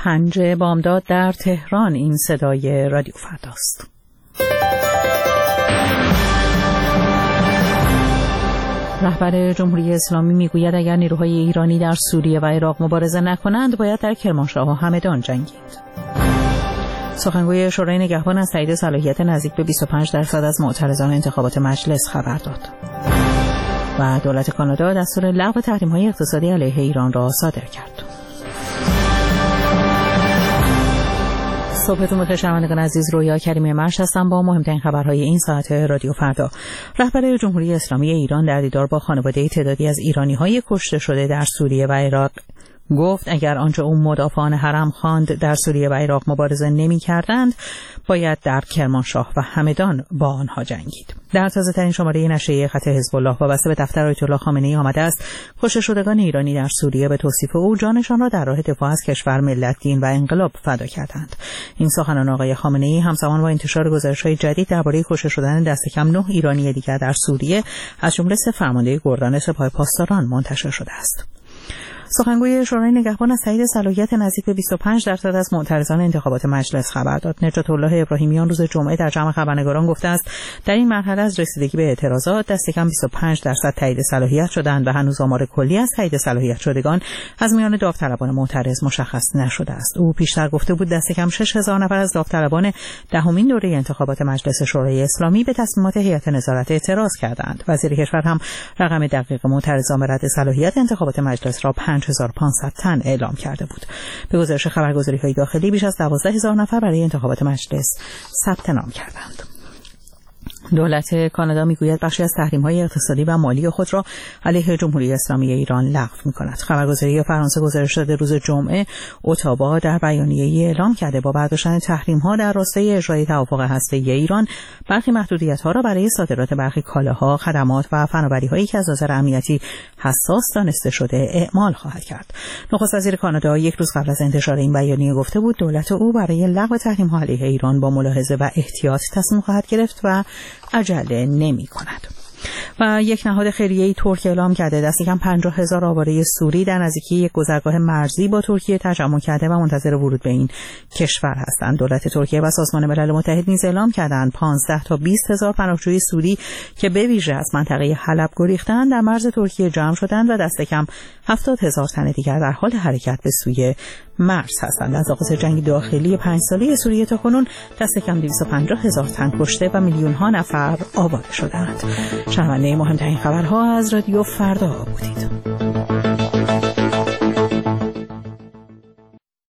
5 بامداد در تهران. این صدای رادیو فرداست. رهبر جمهوری اسلامی میگوید اگر نیروهای ایرانی در سوریه و عراق مبارزه نکنند باید در کرمانشاه و همدان جنگید. سخنگوی شورای نگهبان از تایید صلاحیت نزدیک به 25% از معترضان انتخابات مجلس خبر داد. و دولت کانادا دستور لغو تحریم‌های اقتصادی علیه ایران را صادر کرد. صبحتون بخیر شنوندگان عزیز، رویا کریمی مرش هستم با مهمترین خبرهای این ساعت رادیو فردا. رهبر جمهوری اسلامی ایران در دیدار با خانواده تعدادی از ایرانی‌های کشته شده در سوریه و عراق گفت اگر آنچه اون مدافعان حرم خواند در سوریه و عراق مبارزه نمی‌کردند باید در کرمانشاه و همدان با آنها جنگید. در تازه‌ترین شماره نشریه خط حزب الله وابسته به دفتر آیت الله خامنه‌ای آمده است کشته شدگان ایرانی در سوریه به توصیف او جانشان را در راه دفاع از کشور، ملت، دین و انقلاب فدا کردند. این سخنان آقای خامنه‌ای همزمان با انتشار گزارش‌های جدید درباره کشته شدن دست کم 9 ایرانی دیگر در سوریه از جمله 3 فرمانده گردان سپاه پاسداران منتشر شده است. سخنگوی شورای نگهبان از تایید صلاحیت نزدیک به 25% از معترضان انتخابات مجلس خبر داد. نجات الله ابراهیمیان روز جمعه در جمع خبرنگاران گفته است در این مرحله از رسیدگی به اعتراضات دست کم 25% تایید صلاحیت شدند و هنوز آمار کلی از تایید صلاحیت شدگان از میان داوطلبان معترض مشخص نشده است. او پیشتر گفته بود دست کم 6000 نفر از داوطلبان دهمین دوره انتخابات مجلس شورای اسلامی به تصمیمات هیئت نظارت اعتراض کردند. وزیر کشور هم رقم دقیق معترضان به رد صلاحیت انتخابات مجلس را 5500 تن اعلام کرده بود. به گزارش خبرگزاری‌های داخلی بیش از 12000 نفر برای انتخابات مجلس ثبت نام کردند. دولت کانادا میگوید بخشی از تحریم‌های اقتصادی و مالی خود را علیه جمهوری اسلامی ایران لغو می‌کند. خبرگزاری فرانسه گزارش داده روز جمعه اتاوا در بیانیه‌ای اعلام کرده با برداشتن تحریم‌ها در راستای اجرای توافق هسته‌ای ایران برخی محدودیت‌ها را برای صادرات برخی کالاها، خدمات و فناوری‌هایی که از نظر امنیتی حساس دانسته شده اعمال خواهد کرد. نخست وزیر کانادا یک روز قبل از انتشار این بیانیه گفته بود دولت او برای لغو تحریم‌ها علیه ایران با ملاحظه و احتیاط تصمیم خواهد گرفت و عجله نمی کند. و یک نهاد خیریه‌ای ترک اعلام کرده دست کم 50000 آواره سوری در نزدیکی یک گذرگاه مرزی با ترکیه تجمع کرده و منتظر ورود به این کشور هستند. دولت ترکیه و سازمان ملل متحد نیز اعلام کردند 15 تا 20000 پناهجوی سوری که به ویژه از منطقه حلب گریختند در مرز ترکیه جمع شدند و دست کم 70000 تن دیگر در حال حرکت به سوی مرز هستند. از آغاز جنگ داخلی 5 ساله سوریه تا کنون دست کم 250000 تن کشته و میلیون‌ها نفر آواره شدند. شنونده مهمترین خبرها از رادیو فردا بودید.